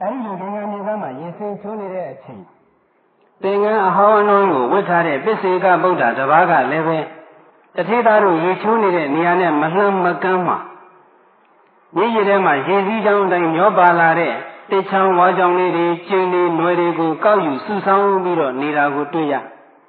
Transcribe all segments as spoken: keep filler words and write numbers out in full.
အဲဒီလိုသင်္ကန်းမြေသားမှာရေစင်ချိုးနေတဲ့အချိန်သင်္ကန်းအဟောင်းအနှောင်းကိုဝတ်ထားတဲ့ပစ္စေကဗုဒ္ဓတပါးကလည်းပဲတထေသားတို့ရေချိုးနေတဲ့နေရာနဲ့မလှမ်းမကမ်းမှာမြေကြီးထဲမှာရေစည်းကြောင်းတိုင်းမျောပါလာတဲ့တစ်ချောင်းဝါကြောင်လေးတွေကျင်းလေးနွယ်တွေကိုကောက်ယူစုဆောင်းပြီးတော့နေတာကိုတွေ့ရ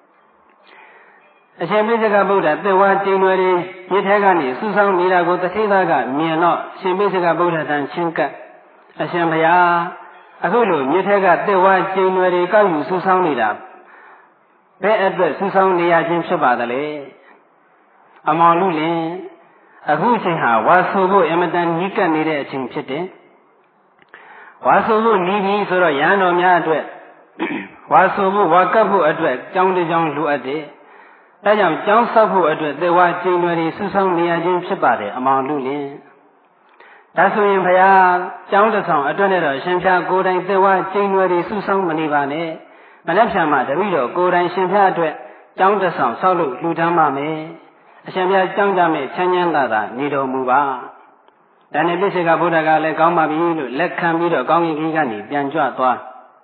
အရှင်ပိစကဗုဒ္ဓသေဝကျင်းနွယ်တွေမြေထဲကနေစုဆောင်းနေတာကိုတထေသားကမြင်တော့ရှင်ပိစကဗုဒ္ဓထံချင်းကပ်အရှင်ဘုရားအခုလိုမြေထဲကသေဝကျင်းနွယ်တွေကောက်ယူစုဆောင်းနေတာဘယ်အတွက်စုဆောင်းနေရခြင်းဖြစ်ပါသလဲအမောင်လူလင်အခုအချိန်ဟာဝါဆိုဖို့အမတန်နီးကပ်နေတဲ့အချိန်ဖြစ်တယ်ဝါဆိုဖို့နီးပြီဆိုတော့ရဟန်းတော်များအတွက်ဝါဆိုဖို့ဝါကပ်ဖို့အတွက်ကြောင်းတစ်ကြောင်းလိုအပ်တယ်ဒါကြောင့်ကြောင်းဆောက်ဖို့အတွက်သေဝကျင်းနွယ်တွေစုဆောင်းနေရခြင်းဖြစ်ပါတယ်အမောင်လူလင်ဒါဆိုရင်ဘုရားကျောင်းတစ်ဆောင်အတွက်နဲ့တော့ရှင်ဖျားကိုယ်တိုင်သေဝကျင်းနွယ်တွေစုဆောင်းမနေပါနဲ့မနေ့ဖြန်မှာတပည့်တော်ကိုယ်တိုင်ရှင်ဖျားအတွက်ကျောင်းတစ်ဆောင်ဆောက်လို့လှူဒန်းပါမယ်အရှင်ဘုရားကျောင်းကြမဲ့ချမ်းချမ်းသာသာနေတော်မူပါဒါနဲ့ပြစ္ဆေကဗုဒ္ဓကလည်းကောင်းပါပြီလို့လက်ခံပြီးတော့ကောင်းကင်ကြီးကနေပြန်ကြွသွား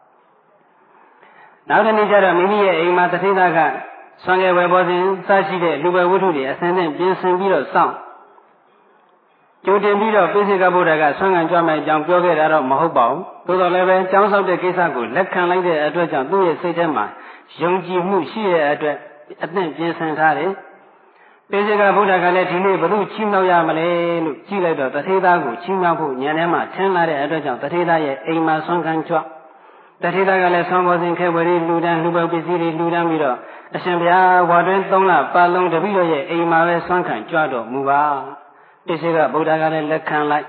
နောက်တစ်နေ့ကျတော့မိမိရဲ့အိမ်မှာတထေသားကဆွမ်းငယ်ဝယ်ပေါ်စဉ်စရှိတဲ့လူပဲဝတ္ထုတွေအစဉ်နဲ့ပြင်ဆင်ပြီးတော့စောင့်ကြိုတင်ပြီးတော့ပိစိကဗုဒ္ဓကဆွမ်းခံကြွမယ်အကြောင်းပြောခဲ့တာတော့မဟုတ်ပါဘူးသို့တော်လည်းပဲကျောင်းဆောက်တဲ့ကိစ္စကိုလက်ခံလိုက်တဲ့အတွက်ကြောင့်သူ့ရဲ့စိတ်ထဲမှာယုံကြည်မှုရှိတဲ့အတွက်အသင့်ပြင်ဆင်ထားတယ်ပိစိကဗုဒ္ဓကလည်းဒီနေ့ဘု து ချီးမြှောက်ရမလဲလို့ကြည့်လိုက်တော့တထေသားကိုချီးမြှောက်ဖို့ဉာဏ်ထဲမှာထင်လာတဲ့အတွက်ကြောင့်တထေသားရဲ့အိမ်မှာဆွမ်းခံကြွတထေသားကလည်းဆွမ်းပေါ်စဉ်ခဲဝရီလူတန်းလူပုပစ္စည်းတွေလူတန်းပြီးတော့အရှင်ဘုရားဝါတွင်သုံးလပတ်လုံးတပည့်တော်ရဲ့အိမ်မှာပဲဆွမ်းခံကြွတော်မူပါပိစိကဗုဒ္ဓကလည်းလက်ခံလိုက်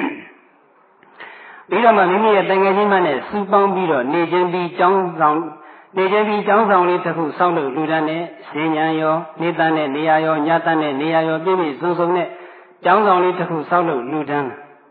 ပြီးတော့မှမိမိရဲ့တန်ငယ်ချင်းမနဲ့စူပေါင်းပြီးတော့နေချင်းပြီးကျောင်းဆောင်နေချင်းပြီးကျောင်းဆောင်လေးတစ်ခုဆောက်လို့လူတန်းနဲ့ရှင်ညာရောနေတန်းနဲ့နေရာရောညတန်းနဲ့နေရာရောပြည့်ပြည့်စုံစုံနဲ့ကျောင်းဆောင်လေးတစ်ခုဆောက်လို့လူတန်း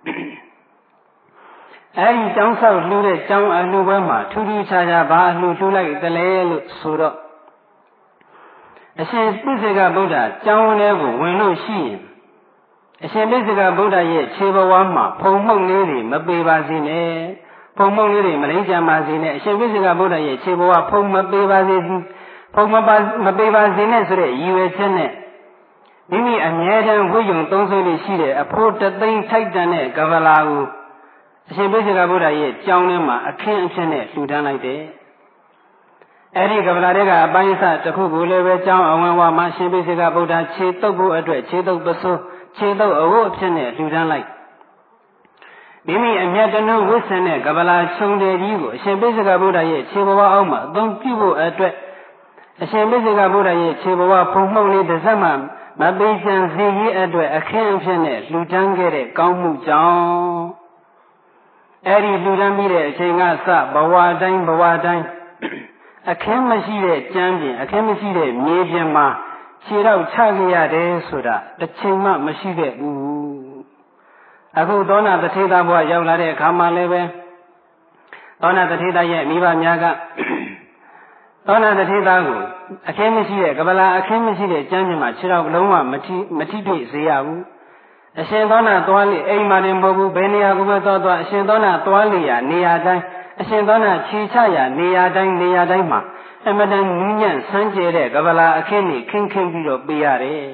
အဲဒီကျောင်းဆောက်လှူတဲ့ကျောင်းအလှူပွဲမှာထူးထူးခြားခြားဘာအလှူလှူလိုက်တလဲလို့ဆိုတော့အရှင်ပိစိကဗုဒ္ဓကျောင်းထဲကိုဝင်လို့ရှိရင်အရှင်ပိစိကဗုဒ္ဓရဲ့ခြေဘဝမှာဖုံမှုန့်လေးတွေမပေပါစေနဲ့ဖုံမှုန့်လေးတွေမလိမ့်ကြပါစေနဲ့အရှင်ပိစိကဗုဒ္ဓရဲ့ခြေဘဝဖုံမပေပါစေဖုံမပါမပေပါစေနဲ့ဆိုတဲ့ရည်ရွယ်ချက်နဲ့မိမိအမြဲတမ်းဝိယုံသုံးဆွေးလေးရှိတဲ့အဖို့တသိန်းထိုက်တန်တဲ့ကဗလာကိုအရှင်ပိစိကဗုဒ္ဓရဲ့ကျောင်းထဲမှာအခင်းအဖြစ်နဲ့လှူဒန်းလိုက်တယ်အဲဒီကဗလာတွေကအပိုင်းအစတစ်ခုကိုလည်းပဲကျောင်းအဝင်ဝါမှာရှင်ပိစိကဗုဒ္ဓခြေတုပ်ဖို့အတွက်ခြေတုပ်ပစိုးခြေတုပ်အဝတ်အဖြစ်နဲ့လှူဒန်းလိုက်မိမိအမြတ်တနုဝိဆင်တဲ့ကဗလာခြုံတယ်ကြီးကိုအရှင်ပိစိကဗုဒ္ဓရဲ့ခြေဘဝအောက်မှာအသုံးပြုဖို့အတွက်အရှင်ပိစိကဗုဒ္ဓရဲ့ခြေဘဝဖုံမှုန့်လေးတစ်စက်မှမပေးချင်စေရေးအတွက်အခင်းအဖြစ်နဲ့လှူဒန်းခဲ့တဲ့ကောင်းမှုကြောင့်အဲဒီလှူဒန်းပြီးတဲ့အချိန်ကစဘဝတိုင်းဘဝတိုင်းအခင်းမရှိတဲ့ကျမ်းပြင်အခင်းမရှိတဲ့မြေပြင်မှာခြေတော့ချခဲ့ရတယ်ဆိုတာတစ်ချိန်မှမရှိခဲ့ဘူးအခုသောနာတထေသားဘဝရောက်လာတဲ့အခါမှာလည်းပဲသောနာတထေသားရဲ့မိဘများကသောနာတထေသားကိုအခင်းမရှိတဲ့ကပလာအခင်းမရှိတဲ့ကျမ်းပြင်မှာခြေတော့လုံးဝမထိမထိထိစေရဘူးအရှင်သောနာသွားလေအိမ်မှာတင်မဟုတ်ဘူးဘယ်နေရာကိုပဲသွားသွားအရှင်သောနာသွားလေရာနေရာတိုင်းအရှင်သောနာခြေချရာနေရာတိုင်းနေရာတိုင်းမှာအမတန်နူးညံ့ဆန်းကျဲတဲ့ကပလာအခင်းนี่ခင်းခင်းပြီးတော့ပေးရတယ်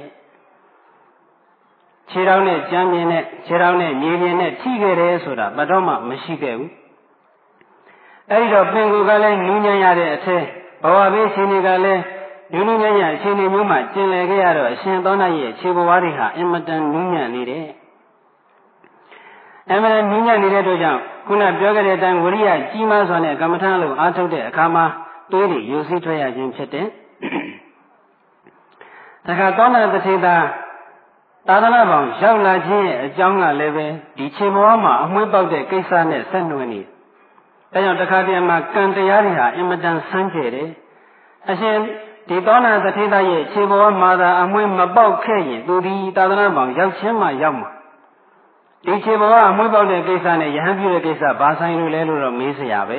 ခြေထောက်နဲ့ကြမ်းမြင်နဲ့ခြေထောက်နဲ့မြေပြင်နဲ့ထိခဲ့တယ်ဆိုတာဘယ်တော့မှမရှိခဲ့ဘူးအဲဒီတော့ပင်ကိုယ်ကလည်းနူးညံ့ရတဲ့အထဲဘဝဘေးရှင်တွေကလည်းနူးနူးညံ့ညံ့ရှင်တွေမျိုးမှကျင်လည်ခဲ့ရတော့အရှင်သောနာရဲ့ခြေဘဝတွေဟာအမတန်နူးညံ့နေတယ်အမှန်နည်းညံ့နေတဲ့တို့ကြောင့်ခုနပြောခဲ့တဲ့အတိုင်းဝရိယကြီးမားစွာနဲ့ကမ္မထာလို့အားထုတ်တဲ့အခါမှာသွေးတွေယူစည်းထွက်ရခြင်းဖြစ်တယ်။ဒါကသောနာတထေသာသာသနာ့ဘောင်ရောက်လာခြင်းရဲ့အကြောင်းကလည်းပဲဒီခြေဘဝမှာအမွှေးပေါက်တဲ့ကိစ္စနဲ့ဆက်နွယ်နေ။ဒါကြောင့်တခါတည်းမှာကံတရားတွေဟာအင်မတန်ဆန်းကျယ်တယ်။အရှင်ဒီသောနာတထေသာရဲ့ခြေဘဝမှာသာအမွှေးမပေါက်ခဲ့ရင်သူဒီသာသနာ့ဘောင်ရောက်ခြင်းမှရောက်မှာဒီခြေဘဝအမွှေးပေါက်တဲ့ကိစ္စနဲ့ယဟန်ပြုတဲ့ကိစ္စဘာဆိုင်လို့လဲလို့တော့မေးစရာပဲ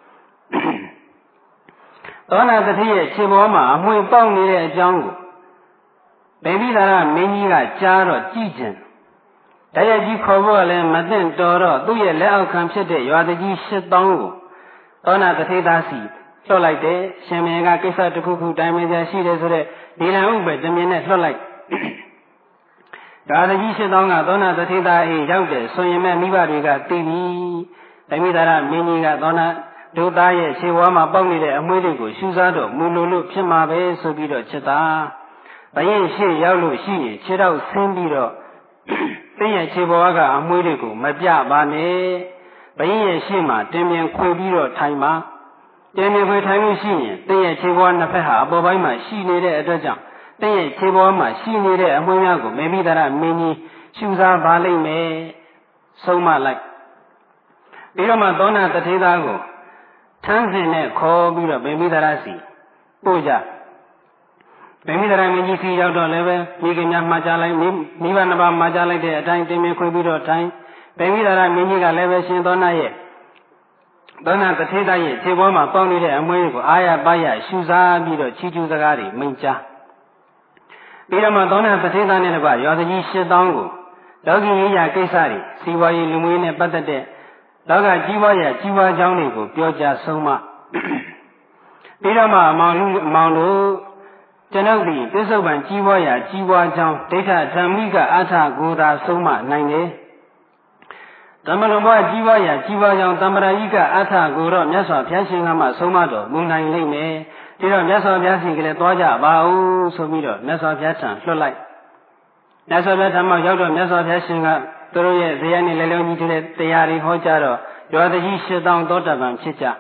သောနာတတိရဲ့ခြေဘဝမှာအမွှေးပေါက်နေတဲ့အကြောင်းကိုဗေမိသာရမင်းကြီးကကြားတော့ကြည်ကျင်တရားကြီးခေါ်ဖို့လည်းမသိတော်တော့သူ့ရဲ့လက်အောက်ခံဖြစ်တဲ့ရွာတကြီးရှစ်သောင်းကိုသောနာတထေသားစီလွှတ်လိုက်တယ်ရှင်မင်းကကိစ္စတစ်ခုခုတိုင်ပင်ကြရှိတယ်ဆိုတော့ဒီလံဥပ္ပေတမင်နဲ့လွှတ်လိုက်ရွာတကြီးရှစ်သောင်းကသောနာတထေသားအေးရောက်တယ်ဆိုရင်မဲ့မိဘတွေကသိပြီဓမိသာရမင်းကြီးကသောနာဒုသားရဲ့ခြေဝါးမှာပေါက်နေတဲ့အမွှေးတွေကိုရှူစားတော့မူလိုလို့ဖြစ်မှာပဲဆိုပြီးတော့ချက်သားဘရင်ရှေ့ရောက်လို့ရှိရင်ခြေတော့ဆင်းပြီးတော့တင်းရဲ့ခြေပေါ်ကအမွှေးတွေကိုမပြပါနဲ့ဘရင်ရဲ့ရှေ့မှာတင်းမြင်ခွေပြီးတော့ထိုင်ပါတင်းမြင်ခွေထိုင်လို့ရှိရင်တင်းရဲ့ခြေပေါ်နှစ်ဖက်ဟာအပေါ်ပိုင်းမှာရှိနေတဲ့အတွက်ကြောင့်တင်းရဲ့ခြေပေါ်မှာရှိနေတဲ့အမွှေးများကိုမေမိသာရမင်းကြီးရှူစားပါလိမ့်မယ်ဆုံးမလိုက်ပြီးတော့မှသောနာတထေသားကိုထမ်းစင်နဲ့ခေါ်ပြီးတော့မေမိသာရစီပို့ကြမေမိသာရမင်းကြီးစီရောက်တော့လည်းပဲမိခင်များမှာကြားလိုက်မိဘနှစ်ပါးမှာကြားလိုက်တဲ့အတိုင်းတင်မြင်ခွေပြီးတော့ထိုင်မေမိသာရမင်းကြီးကလည်းပဲရှင်သောနာရဲ့သောနာတထေသားရဲ့ခြေပေါ်မှာပေါက်နေတဲ့အမွှေးကိုအာရပါရရှူစားပြီးတော့ချီးကျူးစကားတွေမိန့်ကြားပြီးတော့မှသောနာတထေသားနဲ့တကွရွာကြီးရှစ်သောင်းကိုလောကီရေးရာကိစ္စတွေစီးပွားရေးလူမှုရေးနဲ့ပတ်သက်တဲ့လောကကြီးပွားရာကြီးပွားကြောင်းတွေကိုပြောကြားဆုံးမပြီးတော့မှအမောင်လူအမောင်တို့ကျွန်ုပ်ဒီပြစ္ဆုတ်ပံကြီးပွားရာကြီးပွားကြောင်းဒိဋ္ဌဓမ္မိကအထကိုသာဆုံးမနိုင်တယ်ဓမ္မလွန်ဘွားကြီးပွားရာကြီးပွားကြောင်းတမ္ပရာယိကအထကိုတော့မြတ်စွာဘုရားရှင်ကမှဆုံးမတော်မူနိုင်လိမ့်မယ်ဒီတော့မြတ်စွာဘုရားရှင်ကလည်းသွားကြပါဦးဆိုပြီးတော့မြတ်စွာဘုရားထံလွှတ်လိုက်မြတ်စွာဘုရားထံမှာရောက်တော့မြတ်စွာဘုရားရှင်ကသူတို့ရဲ့ဇေယျနဲ့လည်းလုံးကြီးတဲ့တရားတွေဟောကြားတော့ရွာတကြီးရှစ်သောင်းသောတပန်ဖြစ်ကြ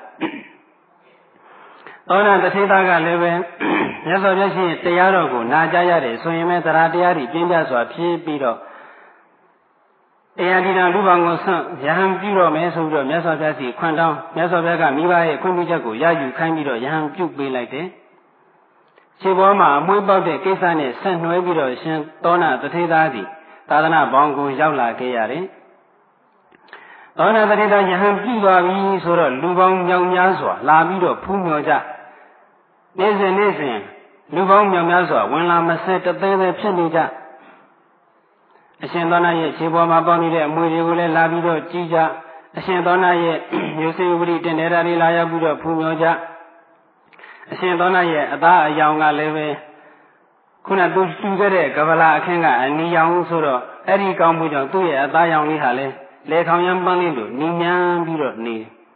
သောနာတထေသားကလည်းပဲမြတ်စွာဘုရားရှင်တရားတော်ကိုနာကြားရတယ်ဆိုရင်လည်းတရားတရားတွေပြင်းပြစွာဖြစ်ပြီးတော့တရားဒီနာလူပေါင်းကိုဆန့်ယဟန်ပြုတော့မယ်ဆိုပြီးတော့မြတ်စွာဘုရားစီခွန်တောင်းမြတ်စွာဘုရားကမိဘရဲ့ခွင့်ပြုချက်ကိုရယူခိုင်းပြီးတော့ယဟန်ပြုပေးလိုက်တယ်ခြေပေါ်မှာအမွှေးပေါက်တဲ့ကိစ္စနဲ့ဆက်နွယ်ပြီးတော့ရှင်သောနာတထေသားစီသာသနာပေါင်းကိုရောက်လာခဲ့ရတယ်သောနာတထေသားယဟန်ပြုသွားပြီဆိုတော့လူပေါင်းမြောက်များစွာလာပြီးတော့ဖူးမြော်ကြနေ့စဉ်နေ့စဉ်လူပေါင်းမြောက်များစွာဝင်လာမစဲတသေးသေးဖြစ်နေကြအရှင်သောနာရဲ့ခြေပေါ်မှာပေါက်နေတဲ့အမွှေတွေကိုလည်းလာပြီးတော့ကြည်ကြအရှင်သောနာရဲ့မျိုးစေ့ဥပရိတင်နေတာတွေလာရောက်ပြီးတော့ဖူးမြော်ကြအရှင်သောနာရဲ့အသားအယောင်ကလည်းပဲခုနသူတူခဲ့တဲ့ကဗလာအခင်းကအနီရောင်ဆိုတော့အဲ့ဒီကောင်းမှုကြောင့်သူ့ရဲ့အသားရောင်လေးဟာလည်းလေခေါင်ရမ်းပန်းလေးလိုနီညံပြီးတော့နေ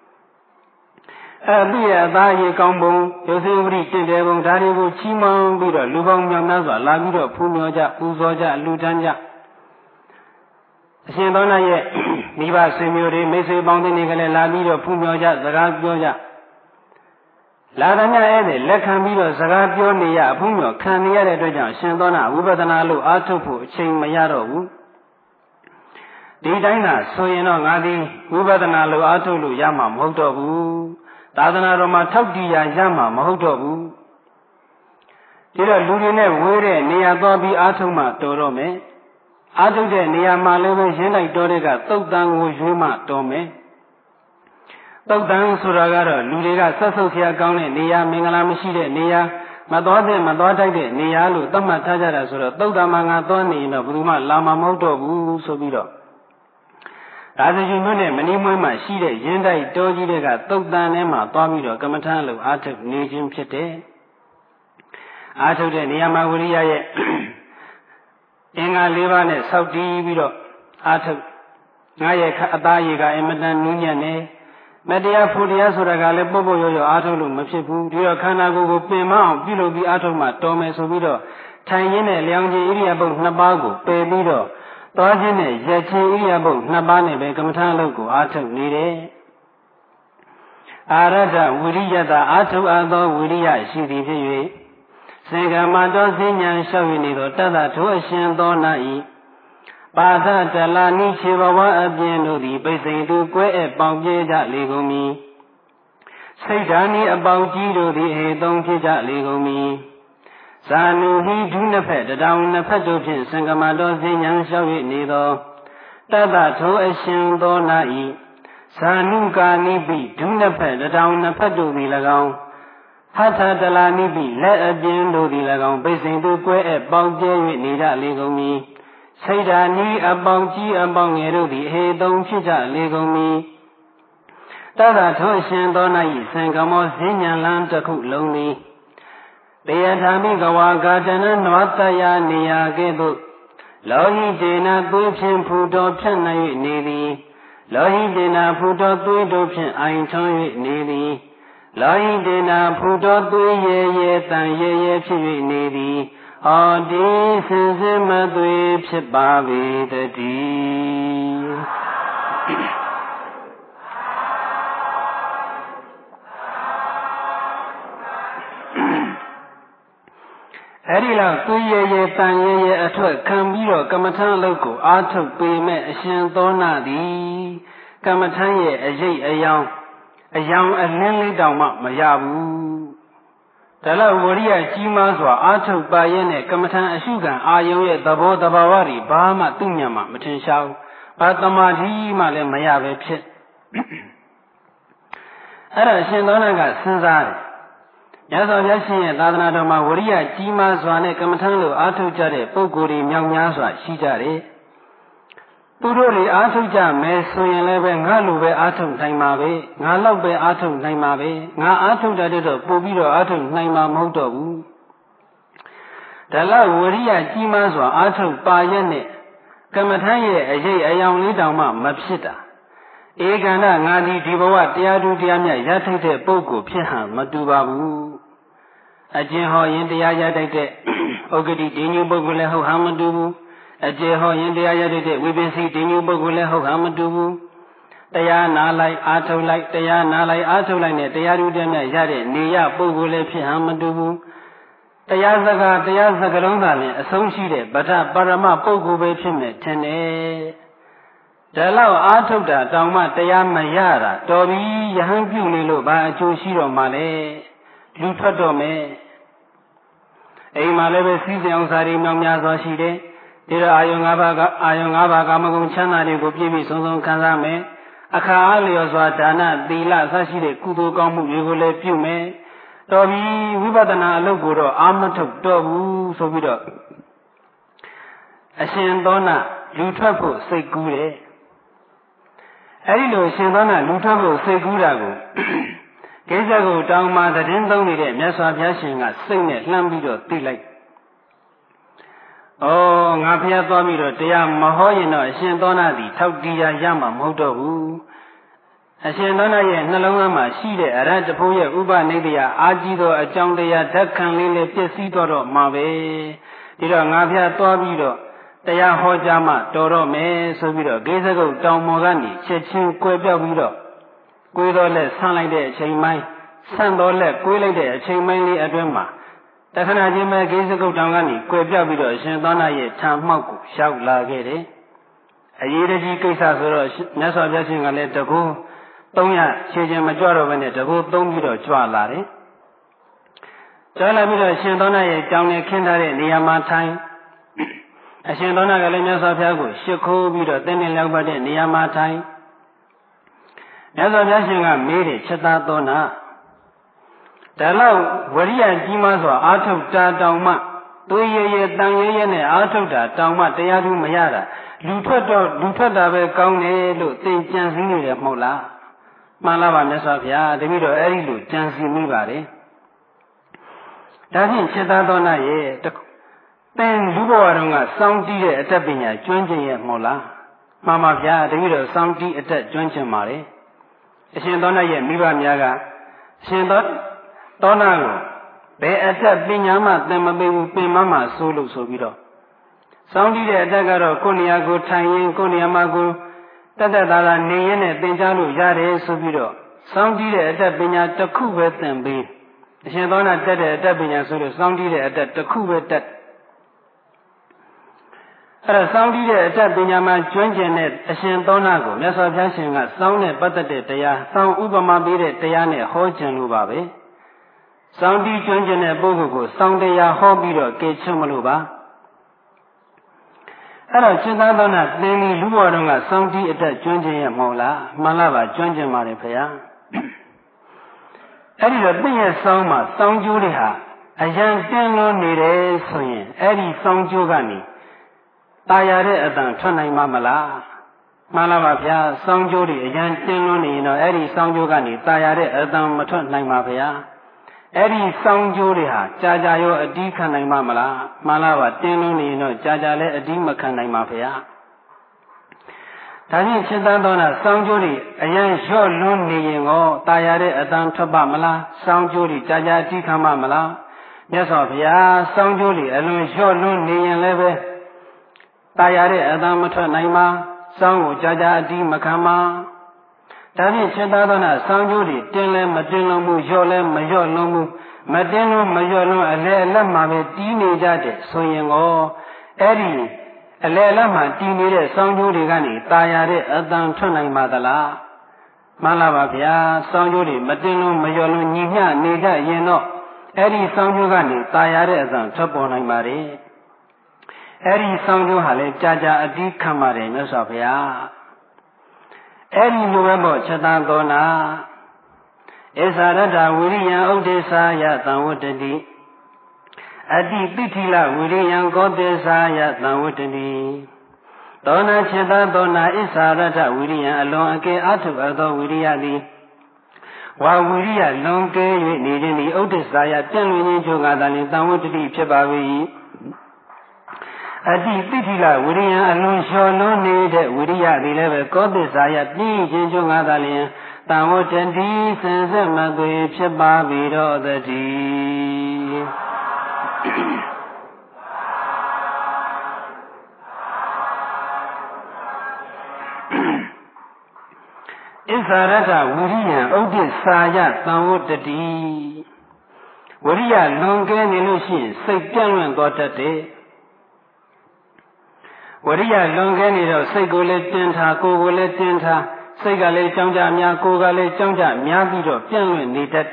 အဲ့သူ့ရဲ့အသားရေကောင်းပုံရုပ်စိဥပရိတင့်တယ်ပုံဒါတွေကိုချီးမွမ်းပြီးတော့လူပေါင်းများများစွာလာပြီးတော့ဖူးမြော်ကြပူဇော်ကြလူတန်းကြအရှင်သောနာရဲ့မိဘဆွေမျိုးတွေမိတ်ဆွေပေါင်းတွေကလည်းလာပြီးတော့ဖူးမြော်ကြစကားပြောကြလာသမျှအဲ့ဒီလက်ခံပြီးတော့စကားပြောနေရအဖုံးမြော်ခံနေရတဲ့အတွက်ကြောင့်ရှင်သောနာဝိပဿနာလို့အားထုတ်ဖို့အချိန်မရတော့ဘူးဒီတိုင်းသာဆိုရင်တော့ငါသည်ဝိပဿနာလို့အားထုတ်လို့ရမှာမဟုတ်တော့ဘူးသာသနာတော်မှာထောက်တည်ရရမှာမဟုတ်တော့ဘူးဒီတော့လူတွေနဲ့ဝေးတဲ့နေရာသွားပြီးအားထုတ်မှတော်တော့မယ်အားထုတ်တဲ့နေရာမှာလည်းပဲရင်းလိုက်တော်တဲ့ကသုတ်တန်ကိုရွေးမှတော်မယ်သုတ်တန်ဆိုတာကတော့လူတွေကဆက်ဆုပ်ဆရာကောင်းတဲ့နေရာမင်္ဂလာမရှိတဲ့နေရာမတော်တဲ့မတော်တိုက်တဲ့နေရာလို့သတ်မှတ်ထားကြတာဆိုတော့သုတ်တန်မှာငါသွားနေရင်တော့ဘယ်သူမှလာမှာမဟုတ်တော့ဘူးဆိုပြီးတော့ဒါဆိုရင်မြို့နဲ့မနီးမွေးမှရှိတဲ့ရင်းတိုက်တော်ကြီးတွေကသုတ်တန်ထဲမှာသွားပြီးတော့ကမ္မထာလို့အားထုတ်နေခြင်းဖြစ်တယ်အားထုတ်တဲ့နေရာမှာဝိရိယရဲ့အင်္ဂါ၄ပါးနဲ့စောင့်တည်ပြီးတော့အားထုတ်ငါရဲ့အသားရည်ကအင်မတန်နူးညံ့နေမတရားဖို့တရားဆိုတာကလည်းပုပ်ပုပ်ရောရောအားထုတ်လို့မဖြစ်ဘူးဒီတော့ခန္ဓာကိုယ်ကိုပင်မအောင်ပြုလုပ်ပြီးအားထုတ်မှတော်မယ်ဆိုပြီးတော့ထိုင်ရင်းနဲ့လျောင်းခြင်းဣရိယာပုတ်နှစ်ပါးကိုပယ်ပြီးတော့သွားခြင်းနဲ့ရက်ခြင်းဣရိယာပုတ်နှစ်ပါးနဲ့ပဲကမ္မထာလုပ်ကိုအားထုတ်နေတယ်အာရဒဝိရိယတာအားထုတ်အပ်သောဝိရိယရှိသည်ဖြစ်၍စေကမတော်စဉ္ညာလျှောက်ရနေသောတတ္တထိုအရှင်သောနာဤပါဒတလာနိခြေဘဝအပြင်တို့သည်ပိစိန်သူကွဲအပေါင်ပြေကြလေကုန်မည်စိတ်ဓာနိအပေါင်ကြီးတို့သည်ဟေသုံးဖြစ်ကြလေကုန်မည်ဇာနုဟိဒုနှစ်ဖက်တောင်နှစ်ဖက်တို့ဖြင့်စံကမတော်စဉ္ညာလျှောက်ရနေသောတတ္တထိုအရှင်သောနာဤဇာနုကာနိပိဒုနှစ်ဖက်တောင်နှစ်ဖက်တို့သည်၎င်းဟထတလာနိပိလက်အပြင်တို့သည်၎င်းပိစိန်သူကွဲအပေါင်ပြေ၍နေကြလေကုန်မည်စိတ်ဓာနီးအပေါင်းကြီးအပေါင်းငယ်တို့သည်ဟေတုံဖြစ်ကြလေကုန်မည်တသာထိုအရှင်သော၌စံကမောဈဉ္ဉံလန်းတစ်ခုလုံးသည်တေယထာမိကဝါကာတနနဝတ္တယာနေရာကဲ့သို့လောဟိတေနသွေးဖြင့်ဖူတော်ဖြန့်နိုင်၍နေသည်လောဟိတေနဖူတော်သွေးတို့ဖြင့်အိုင်ထွန်း၍နေသည်လောဟိတေနဖူတော်သွေးရဲရဲတန်ရဲရဲဖြစ်၍နေသည်ဟောဒီစင်စစ်မသွေးဖြစ်ပါပေတည်းအဲ့ဒီလောက်သွေးရဲရဲတန်ရဲရဲအထွက်ခံပြီးတော့ကမ္မထအလုပ်ကိုအားထုတ်ပေမဲ့အရှင်သောနာသည်ကမ္မထရဲ့အရေးအယောင်အယောင်အလင်းလေးတောင်မှမရဘူးဒါလောက်ဝရိယကြီးမားစွာအားထုတ်ပါရဲ့နဲ့ကမ္မထအရှုခံအာယုံရဲ့သဘောတဘာဝတွေဘာမှသူ့ညံမှမထင်ရှားဘူးဘာသမာဓိမှလည်းမရပဲဖြစ်အဲ့ဒါအရှင်သောနာကစဉ်းစားတယ်မြတ်စွာဘုရားရှင်ရဲ့သာသနာတော်မှာဝရိယကြီးမားစွာနဲ့ကမ္မထလိုအားထုတ်ကြတဲ့ပုဂ္ဂိုလ်တွေမြောက်များစွာရှိကြတယ်သူတို့တွေအားထုတ်ကြမယ်ဆိုရင်လည်းပဲငါလိုပဲအားထုတ်နိုင်မှာပဲငါလောက်ပဲအားထုတ်နိုင်မှာပဲငါအားထုတ်တဲ့တော့ပို့ပြီးတော့အားထုတ်နိုင်မှာမဟုတ်တော့ဘူးဒါလောက်ဝရိယကြီးမားစွာအားထုတ်ပါရဲ့နဲ့ကမ္မထရဲ့အရေးအယောင်လေးတောင်မှမဖြစ်တာဧကန္တငါဒီဒီဘဝတရားသူတရားမြတ်ရထိုက်တဲ့ပုဂ္ဂိုလ်ဖြစ်ဟန်မတူပါဘူးအကျင့်ဟောရင်တရားရထိုက်တဲ့ဥက္ကဋ္ဌဒီညူပုဂ္ဂိုလ်လည်းဟုတ်ဟန်မတူဘူးအကျေဟောရင်တရားရတဲ့ဝိပင်စီဒီညူပုဂ္ဂိုလ်လည်းဟုတ်ဟာမတူဘူးတရားနာလိုက်အာထုတ်လိုက်တရားနာလိုက်အာထုတ်လိုက်နဲ့တရားဥဒ္ဒမြရတဲ့နေရပုဂ္ဂိုလ်လည်းဖြစ်ဟာမတူဘူးတရားစကားတရားစကားလုံးသာလည်းအဆုံးရှိတဲ့ဗဒ္ဓပါရမပုဂ္ဂိုလ်ပဲဖြစ်မယ်ထင်တယ်ဒါလောက်အာထုတ်တာတောင်မှတရားမရတာတော်ပြီယဟန်ပြုနေလို့ဘာအကျိုးရှိတော့မှလဲလူထွက်တော့မယ်အိမ်မှာလည်းပဲစီးစိမ်အောင်စာရီမြောင်များစွာရှိတယ်ဒီတော့အာယုံ၅ပါးကအာယုံ၅ပါးကာမဂုဏ်ချမ်းသာတွေကိုပြည့်ပြည့်စုံစုံခံစားမယ်အခါအားလျော်စွာဒါနသီလအစရှိတဲ့ကုသိုလ်ကောင်းမှုတွေကိုလည်းပြုမယ်တော်ပြီဝိပဿနာအလုပ်ကိုတော့အာမထုတ်တော့ဘူးဆိုပြီးတော့အရှင်သောနာလူထွက်ဖို့စိတ်ကူးတယ်အဲဒီလိုအရှင်သောနာလူထွက်ဖို့စိတ်ကူးတာကိုကိစ္စကိုတောင်းမှသတင်းသုံးနေတဲ့မြတ်စွာဘုရားရှင်ကစိတ်နဲ့လှမ်းပြီးတော့သိလိုက်ဩငါဖျားသွားပြီးတော့တရားမဟောရင်တော့အရှင်သောနာသည်ထောက်တရားရမှာမဟုတ်တော့ဘူးအရှင်သောနာရဲ့နှလုံးသားမှာရှိတဲ့အရဟတဖို့ရဲ့ဥပနိဒေယအာကြီးသောအကြောင်းတရားဓာတ်ခံလေးလေးပြည့်စည်တော့တော့မှာပဲဒီတော့ငါဖျားသွားပြီးတော့တရားဟောကြားမှတော်တော့မယ်ဆိုပြီးတော့ဂေဇဂုတ်တောင်မော်ကနေချက်ချင်းကွယ်ပြောက်ပြီးတော့ကွေးတော်လက်ဆန့်လိုက်တဲ့အချိန်ပိုင်းဆန့်တော်လက်ကွေးလိုက်တဲ့အချိန်ပိုင်းလေးအတွင်းမှာတခဏချင်းပဲဂေဇဂုတ်တောင်ကနေကွယ်ပြောက်ပြီးတော့အရှင်သောနာရဲ့ထံမှောက်ကိုရောက်လာခဲ့တယ်အရေးတကြီးကိစ္စဆိုတော့မြတ်စွာဘုရားရှင်ကလည်းတကူသုံးရခြေချင်းမကြွတော့ဘဲနဲ့တကူသုံးပြီးတော့ကြွလာတယ်ကြွလာပြီးတော့အရှင်သောနာရဲ့ကြောင်းနဲ့ခင်းထားတဲ့နေရာမှာထိုင်အရှင်သောနာကလည်းမြတ်စွာဘုရားကိုရှ िख ိုးပြီးတော့တင်းတင်းလျောက်ပတ်တဲ့နေရာမှာထိုင်မြတ်စွာဘုရားရှင်ကမေးတယ်ချက်သားသောနာဒါလောက်ဝရိယကြီးမားစွာအာထုတ်တာတောင်မှသွေးရရတန်ရရနဲ့အာထုတ်တာတောင်မှတရားသူမရတာလူထွက်တော့လူထွက်တာပဲကောင်းတယ်လို့သင်ကြံစည်နေတယ်မဟုတ်လားမှန်လားပါမြတ်စွာဘုရားတပည့်တော်အဲ့ဒီလိုကြံစည်မိပါတယ်ဒါဖြင့်ချက်သားသောနာရဲ့သင်လူဘဝတုန်းကစောင့်တည်တဲ့အတတ်ပညာကျွမ်းကျင်ရဲ့မဟုတ်လားမှန်ပါဗျာတပည့်တော်စောင့်တည်အတတ်ကျွမ်းကျင်ပါတယ်အရှင်သောနာရဲ့မိဘများကအရှင်သောသောနာကိုဘယ်အတတ်ပညာမှသင်မပေးဘူးပင်မမှဆိုလို့ဆိုပြီးတော့စောင့်တည်တဲ့အတတ်ကတော့ကိုယ်နေရာကိုထိုင်ရင်ကိုယ်နေရာမှာကိုတတ်တတ်သာသာနေရင်နဲ့သင်ကြားလို့ရတယ်ဆိုပြီးတော့စောင့်တည်တဲ့အတတ်ပညာတစ်ခုပဲသင်ပေးအရှင်သောနာတက်တဲ့အတတ်ပညာဆိုလို့စောင့်တည်တဲ့အတတ်တစ်ခုပဲတက်အဲ့ဒါစောင့်တည်တဲ့အတတ်ပညာမှာကျွမ်းကျင်တဲ့အရှင်သောနာကိုမြတ်စွာဘုရားရှင်ကစောင့်နဲ့ပတ်သက်တဲ့တရားစောင့်ဥပမာပေးတဲ့တရားနဲ့ဟောခြင်းလို့ပါပဲစောင့်တည်ကျွမ်းကျင်တဲ့ပုဂ္ဂိုလ်ကိုစောင့်တရားဟောပြီးတော့ကေချွတ်မလို့ပါအဲ့တော့ရှင်သာသောနာသင်္ဒီလူဘဝတုန်းကစောင့်တည်အတတ်ကျွမ်းကျင်ရမဟုတ်လားမှန်လားပါကျွမ်းကျင်ပါတယ်ဖေဟာအဲ့ဒီတော့သင်ရဲ့စောင့်မှာစောင့်ကြိုးတွေဟာအရန်တင်းလွန်နေတယ်ဆိုရင်အဲ့ဒီစောင့်ကြိုးကနေตายาတဲ့အတန်ထွက်နိုင်မှာမလားမှန်လားပါဗျာစောင်းကြိုးတွေအရန်တင်းလွန်းနေရင်တော့အဲ့ဒီစောင်းကြိုးကနေตายาတဲ့အတန်မထွက်နိုင်ပါဗျာအဲ့ဒီစောင်းကြိုးတွေဟာကြာကြာရောအတီးခံနိုင်မှာမလားမှန်လားပါတင်းလွန်းနေရင်တော့ကြာကြာလည်းအတီးမခံနိုင်ပါဗျာဒါဖြင့်စိတ်သားသောနာစောင်းကြိုးတွေအရန်လျှော့လွန်းနေရင်ရောตายาတဲ့အတန်ထွက်ပါမလားစောင်းကြိုးတွေကြာကြာအတီးခံမှာမလားမြတ်စွာဘုရားစောင်းကြိုးတွေအလွန်လျှော့လွန်းနေရင်လည်းပဲตายาတဲ့အတန်မထွက်နိုင်ပါစောင်းကိုကြာကြာအတီးမခံပါဒါဖြင့်စိတ်သားသောနာစောင်းကြိုးတွေတင်းလဲမတင်းလုံးဘူးလျှော့လဲမလျှော့လုံးဘူးမတင်းလုံးမလျှော့လုံးအလဲအလတ်မှာပဲတီးနေကြတဲ့ဆိုရင်ရောအဲ့ဒီအလဲအလတ်မှာတီးနေတဲ့စောင်းကြိုးတွေကနေตายาတဲ့အတန်ထွက်နိုင်ပါသလားမှန်လားပါဗျာစောင်းကြိုးတွေမတင်းလုံးမလျော့လုံးညီမျှနေကြရင်တော့အဲ့ဒီစောင်းကြိုးကနေตายาတဲ့အတန်ထွက်ပေါ်နိုင်ပါတယ်အဲ့ဒီစောင်းကြိုးဟာလည်းကြာကြာအတီးခံပါတယ်မြတ်စွာဘုရားအဲ့ဒီလိုပဲပေါ့ချက်သားသောနာဧသရတ္တဝိရိယံဥဒိသာယသံဝတ္တတိအတိပိဋိလဝိရိယံကောတေသာယသံဝတ္တတိသောနာချက်သားသောနာဧသရတ္တဝိရိယံအလွန်အကဲအထုအပ်သောဝိရိယသည်ဝါဝိရိယလွန်ကဲ၍နေခြင်းသည်ဥဒိသာယပြန့်လွင်ခြင်းချို့ကသာလျှင်သံဝတ္တတိဖြစ်ပါ၏အတိပိဋိလဝိရိယံအလွန်လျှော်လွန်းနေတဲ့ဝိရိယသည်လည်းပဲကောသစ္စာယပြင်းခြင်းကျုံငါသာလျင်တံဝတ္တတိစင်စစ်မသွေဖြစ်ပါပြီတော့တည်းဣသရတ္တဝိရိယံဥဒိသာယတံဝတ္တတိဝိရိယလွန်ကဲနေလို့ရှိရင်စိတ်ပြန့်လွင့်သွားတတ်တယ်ဝရိယလွန်ကဲနေတော့စိတ်ကိုလည်းတင်းထားကိုယ်ကိုလည်းတင်းထားစိတ်ကလည်းကြောင်းကြများကိုယ်ကလည်းကြောင်းကြများပြီးတော့ပြန့်လွင့်နေတတ်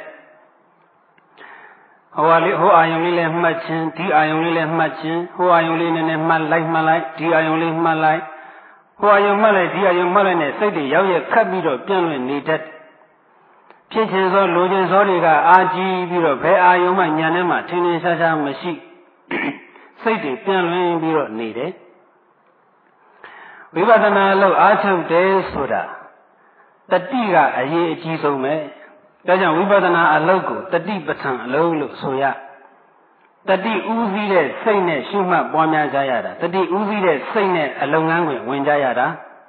ဟိုဟာလေးဟိုအာယုံလေးလည်းမှတ်ခြင်းဒီအာယုံလေးလည်းမှတ်ခြင်းဟိုအာယုံလေးနည်းနည်းမှတ်လိုက်မှတ်လိုက်ဒီအာယုံလေးမှတ်လိုက်ဟိုအာယုံမှတ်လိုက်ဒီအာယုံမှတ်လိုက်နဲ့စိတ်တွေရောက်ရခတ်ပြီးတော့ပြန့်လွင့်နေတတ်ဖြစ်ခြင်းသောလိုခြင်းသောတွေကအာကြီးပြီးတော့ဘယ်အာယုံမှညာထဲမှာထင်းထင်းရှားရှားမရှိစိတ်တွေပြန့်လွင့်ပြီးတော့နေတယ်ဝိပဿနာလို့အားထုတ်တယ်ဆိုတာတတိကအရေးအကြီးဆုံးပဲဒါကြောင့်ဝိပဿနာအလုပ်ကိုတတိပဋ္ဌာန်အလုပ်လို့ဆိုရတတိဥစည်းတဲ့စိတ်နဲ့ရှုမှတ်ပွားများကြရတာတတိဥစည်းတဲ့စိတ်နဲ့အလုံးငန်းကိုဝင်ကြရတာ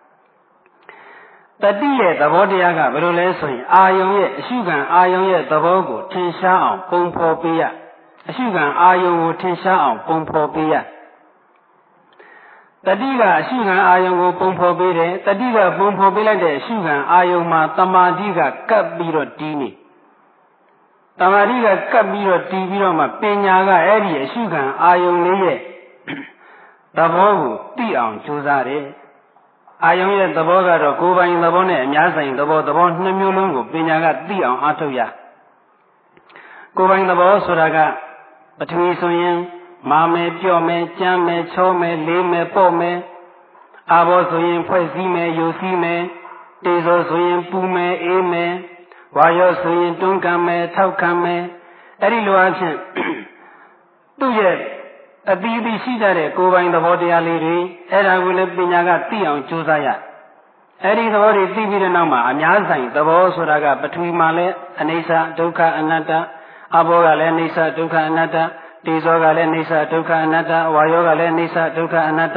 တတိရဲ့သဘောတရားကဘယ်လိုလဲဆိုရင်အာယုံရဲ့အရှုခံအာယုံရဲ့သဘောကိုထင်ရှားအောင်ပုံဖော်ပေးရအရှုခံအာယုံကိုထင်ရှားအောင်ပုံဖော်ပေးရတတိကအရှုခံအာယုံကိုပုံဖော်ပေးတယ်တတိကပုံဖော်ပေးလိုက်တဲ့အရှုခံအာယုံမှာတမာတိကကပ်ပြီးတော့တီးနေတမာတိကကပ်ပြီးတော့တီးပြီးတော့မှပညာကအဲ့ဒီအရှုခံအာယုံလေးရဲ့သဘောကိုသိအောင်ကြိုးစားတယ်အာယုံရဲ့သဘောကတော့ကိုယ်ပိုင်သဘောနဲ့အများဆိုင်သဘောသဘောနှစ်မျိုးလုံးကိုပညာကသိအောင်အားထုတ်ရကိုယ်ပိုင်သဘောဆိုတာကပထဝီဆိုရင်မာမယ်ပြော့မယ်ကြမ်းမယ်ချောမယ်လေးမယ်ပေါ့မယ်အာဘောဆိုရင်ဖွဲ့စည်းမယ်ယူစည်းမယ်တေဇောဆိုရင်ပူမယ်အေးမယ်ဝါယောဆိုရင်တွန်းကန်မယ်ထောက်ခံမယ်အဲ့ဒီလိုအဖြစ်သူ့ရဲ့အပြီးပြီးရှိကြတဲ့ကိုယ်ပိုင်သဘောတရားလေးတွေအဲ့ဒါကိုလည်းပညာကသိအောင်ကြိုးစားရအဲ့ဒီသဘောတွေသိပြီးတဲ့နောက်မှာအများဆိုင်သဘောဆိုတာကပထဝီမှာလည်းအနိစ္စဒုက္ခအနတ္တအာဘောကလည်းအနိစ္စဒုက္ခအနတ္တတေဇောကလည်းအနိစ္စဒုက္ခအနတ္တဝါယောကလည်းအနိစ္စဒုက္ခအနတ္တ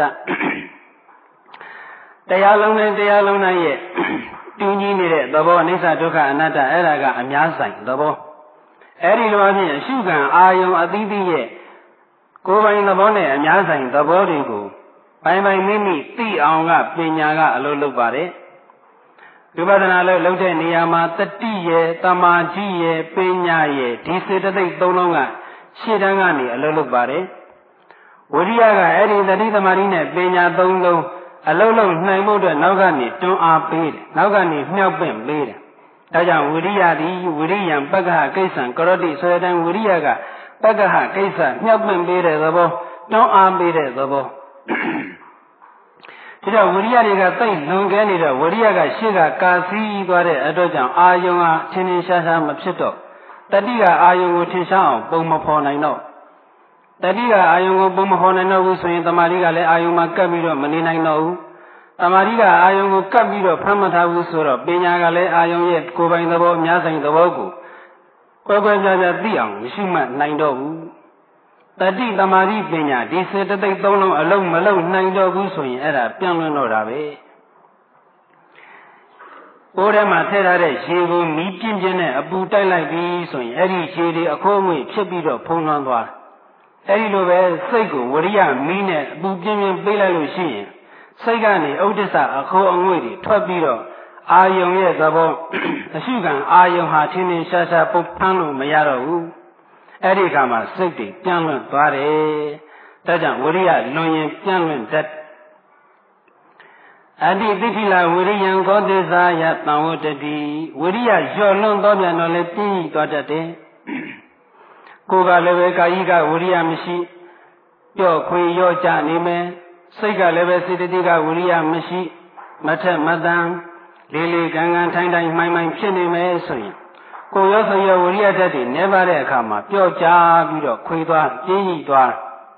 တရားလုံးနဲ့တရားလုံးနဲ့ရဲ့တူညီနေတဲ့သဘောအနိစ္စဒုက္ခအနတ္တအဲ့ဒါကအများဆိုင်သဘောအဲ့ဒီလိုအဖြစ်အရှုခံအာယုံအသီးသီးရဲ့ကိုယ်ပိုင်သဘောနဲ့အများဆိုင်သဘောတွေကိုပိုင်ပိုင်မိမိသိအောင်ကပညာကအလုပ်လုပ်ပါတယ်ဝိပဿနာလို့လုပ်တဲ့နေရာမှာတတိရဲ့တမာတိရဲ့ပညာရဲ့ဒီစေတသိက်သုံးလုံးကရှေ့တန်းကနေအလုပ်လုပ်ပါတယ်ဝိရိယကအဲ့ဒီတတိသမารိနဲ့ပညာသုံးလုံးအလုပ်လုပ်နိုင်ဖို့အတွက်နောက်ကနေတွန်းအားပေးတယ်နောက်ကနေမြှောက်ပင့်ပေးတယ်ဒါကြောင့်ဝိရိယသည်ဝိရိယံပက္ခဟကိစ္စံကရောတိဆိုတဲ့ဝိရိယကပက္ခဟကိစ္စမြှောက်ပင့်ပေးတဲ့သဘောတွန်းအားပေးတဲ့သဘောဒီတော့ဝိရိယတွေကသိလွန်ကဲနေတော့ဝိရိယကရှေ့ကကာစီးသွားတဲ့အတွက်ကြောင့်အာယုံဟာထင်းထင်းရှားရှားမဖြစ်တော့တတိကအာယုံကိုထင်ရှားအောင်ပုံမဖော်နိုင်တော့တတိကအာယုံကိုပုံမဟောနိုင်တော့ဘူးဆိုရင်တမာတိကလည်းအာယုံမှာကပ်ပြီးတော့မနေနိုင်တော့ဘူးတမာတိကအာယုံကိုကပ်ပြီးတော့ဖမ်းမထားဘူးဆိုတော့ပညာကလည်းအာယုံရဲ့ကိုယ်ပိုင်သဘောအများဆိုင်သဘောကိုကွယ်ကွယ်ပြားပြားသိအောင်မရှိမှနိုင်တော့ဘူးတတိတမာတိပညာဒီစေတသိက်သုံးလုံးအလုံးမလုံးနိုင်တော့ဘူးဆိုရင်အဲ့ဒါပြန့်လွင့်တော့တာပဲဘိုးထဲမှာထည့်ထားတဲ့ရေကိုမီးပြင်းပြင်းနဲ့အပူတိုက်လိုက်ပြီးဆိုရင်အဲ့ဒီရေတွေအခိုးအငွေ့ဖြစ်ပြီးတော့ဖုံးလွှမ်းသွားအဲ့ဒီလိုပဲစိတ်ကိုဝရိယမီးနဲ့အပူပြင်းပြင်းပေးလိုက်လို့ရှိရင်စိတ်ကနေဥဒိစ္စအခိုးအငွေ့တွေထွက်ပြီးတော့အာယုံရဲ့သဘောအရှုခံအာယုံဟာထင်းထင်းရှားရှားပုတ်ဖမ်းလို့မရတော့ဘူးအဲ့ဒီခါမှာစိတ်တွေပြန့်လွင့်သွားတယ်ဒါကြောင့်ဝရိယလွန်ရင်ပြန့်လွင့်တတ်အတ္တိတိဋ္ဌိလာဝိရိယံကောသစ္စာယတံဝတ္တိဝိရိယလျော့လွန်သောပြန်တော့လည်းပြင်းဤသွားတတ်တယ်ကိုယ်ကလည်းပဲကာယိကဝိရိယမရှိပြော့ခွေရော့ကြနေမယ်စိတ်ကလည်းပဲစေတသိက်ကဝိရိယမရှိမထက်မတန်လေးလေးကံကံထိုင်ထိုင်မှိုင်မှိုင်ဖြစ်နေမယ်ဆိုရင်ကိုယ်ရောဆိုရဝိရိယဓာတ်တွေနေပါတဲ့အခါမှာပြော့ကြပြီးတော့ခွေသွားပြင်းဤသွား